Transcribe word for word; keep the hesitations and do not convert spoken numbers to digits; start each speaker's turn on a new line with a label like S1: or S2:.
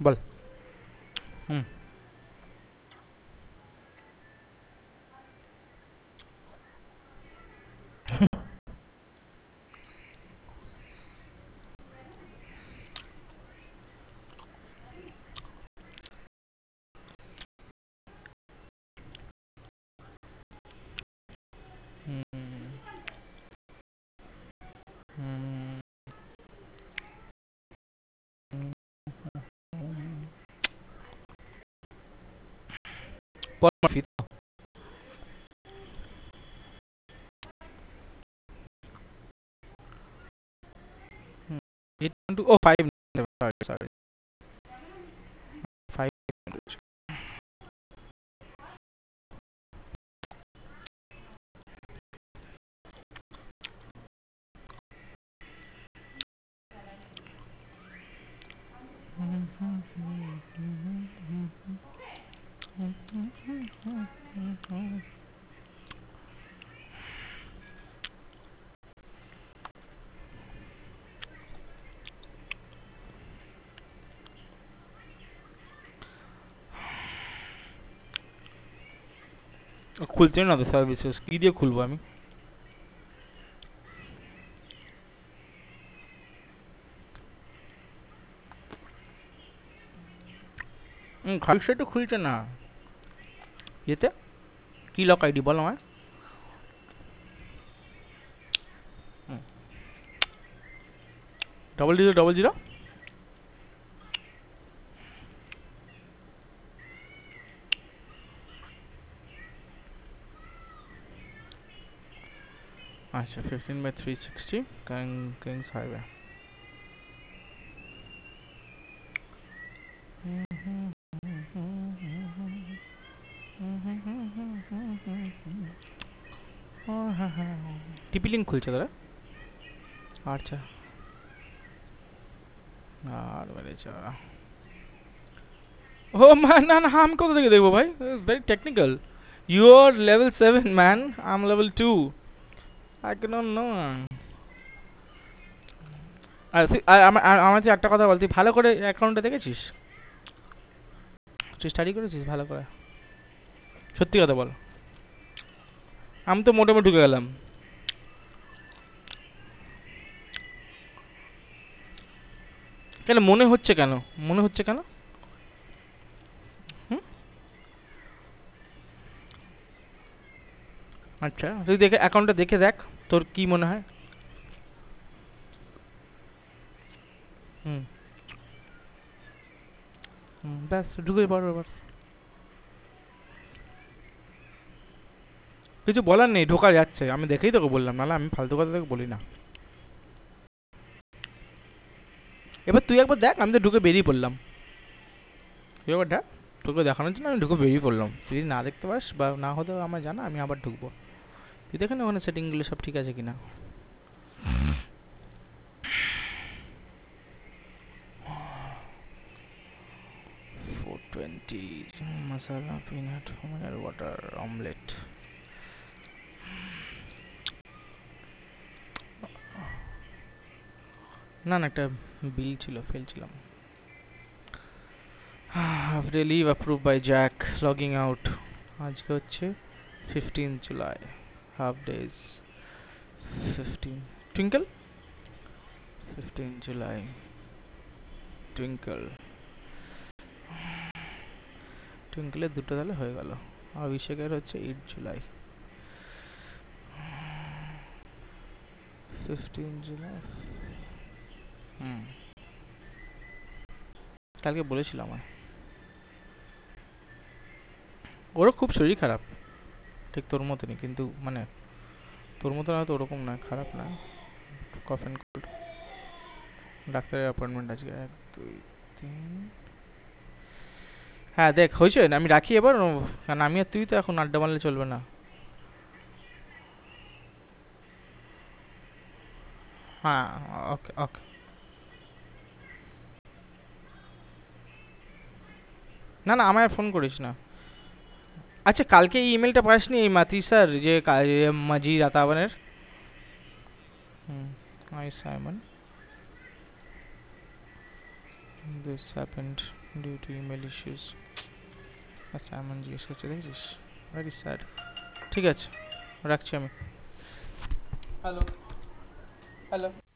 S1: বল। হুম হুম hmm পরমার্ফি তো। Eight into o five, sorry sorry, five. খুলছে না তো সার্ভিসেস, কি দিয়ে খুলবো আমি? হুম খালি তো খুলছে না ইয়েতে। কি লক আইডি বল আমায়। Double zero double zero. আচ্ছা fifteen by three sixty king kings highway. TP link খুলছে তারা। আচ্ছা। আর মেরেছে ওরা। ও ম্যান, না না আমি কোথা থেকে দেখবো ভাই, very technical. You are level seven man, I am level two. I can no. আর তুই আর আমার আর আমার তুই একটা কথা বল, তুই ভালো করে অ্যাকাউন্টটা দেখেছিস? তুই স্টাডি করেছিস ভালো করে? সত্যি কথা বল। আমি তো মোটামুটি ঢুকে গেলাম। কেন মনে হচ্ছে, কেন মনে হচ্ছে কেন? হুম। আচ্ছা তুই দেখে অ্যাকাউন্টটা দেখে দেখ, তোর কি মনে হয়। হুম হুম ব্যাস ঢুকে পড়ো এবার। কিছু বলার নেই, ঢোকা যাচ্ছে, আমি দেখেই তোকে বললাম, নাহলে আমি ফালতু কথা তোকে বলি না। এবার তুই একবার দেখ, আমি তো ঢুকে বেরিয়ে পড়লাম। তুই একবার দেখ, তোকে দেখানোর জন্য আমি ঢুকে বেরিয়ে পড়লাম। তুই যদি না দেখতে পাস বা না হতে আমার জানা, আমি আবার ঢুকবো। তুই দেখে না ওখানে সেটিংগুলো সব ঠিক আছে কিনা। Four twenty masala peanut mineral water omelette. না না একটা বিল ছিল, ফেলছিলাম। Half day leave approve by Jack, logging out. আজকে হচ্ছে fifteen July. Half days fifteen. Twinkle, fifteen July. Twinkle, টুইঙ্কেলের দুটো তাহলে হয়ে গেল। অভিষেকের হচ্ছে eight July. Fifteen July. Hmm কালকে বলেছিল আমায়। ওরও খুব শরীর খারাপ, ঠিক তোর মতনই, কিন্তু মানে তোর মতন হয়তো ওরকম নয়, খারাপ না। Cough and cold. ডাক্তারের অ্যাপয়েন্টমেন্ট আজকে এক দুই তিন। হ্যাঁ দেখ হয়েছে না, আমি রাখি এবার, কারণ আমি আর তুই তো এখন আড্ডা মারলে চলবে না। হ্যাঁ ওকে ওকে। না না আমায় ফোন করিস না। আচ্ছা কালকে এই ইমেলটা পাসনি এই মাতি স্যার, যে কা- এ মাঝি রাতাবানের। Hmm. I Simon. This happened due to email issues. আচ্ছা এমন জিজ্ঞেস করছে দেখেছিস, ভেরি স্যাড। ঠিক আছে রাখছি আমি। Hello hello